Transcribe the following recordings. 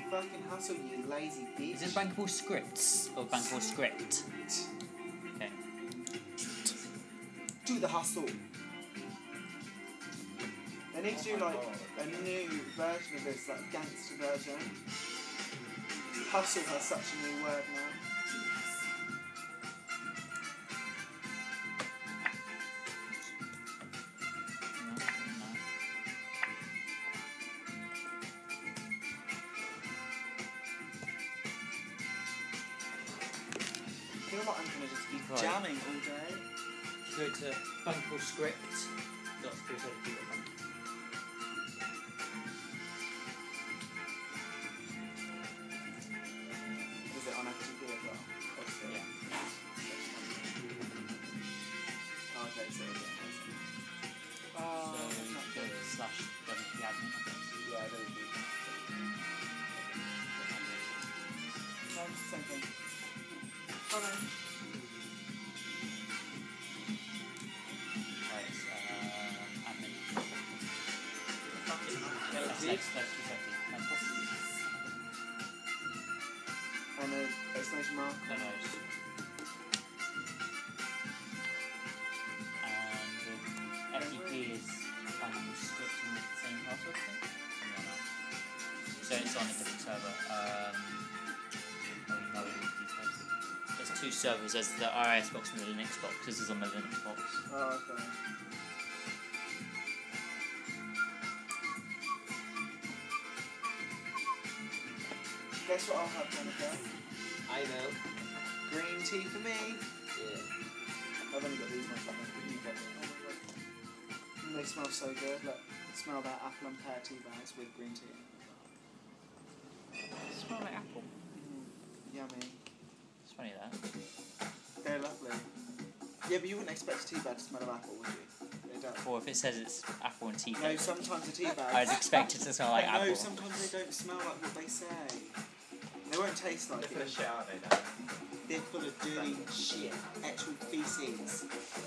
fucking hustle, you lazy bitch. Is this Bankable Scripts or Bankable Script? Okay. Do the hustle. They need to do like a new version of this, like gangster version. Hustle has such a new word now. I feel like I'm gonna just be jamming all day. Go to Bankable Script. Is it on FTP as well? Obviously. Yeah. Okay, so yeah. So go slash WP admin. Yeah, there we go. No, same thing. Okay. Right, admin. Leave. That's And an exclamation mark. no. And FTP is Bankable Script in the same password thing? So it's on a different server. There's two servers. There's the RIS box and the Linux box. This is on the Linux box. Oh, okay. Guess what I'll have, Monica? I know. Green tea for me. Yeah. I've only got these ones. Oh my god. They smell so good. Look, smell that apple and pear tea bags with green tea. Smell like apple. Yummy. It's funny that. They're lovely. Yeah, but you wouldn't expect a tea bag to smell of apple, would you? They don't. Or if it says it's apple and tea. No, sometimes a tea bag. I was expected to smell like No, apple. sometimes they don't smell like what they say. They won't taste like They're full it. of shit, aren't they, Dan? They're full of dirty shit, actual feces.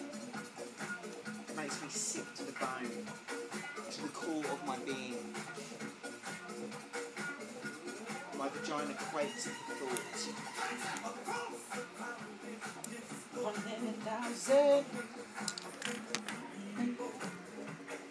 It makes me sick to the bone, to the core of my being. My vagina quakes at the thought. 1,000.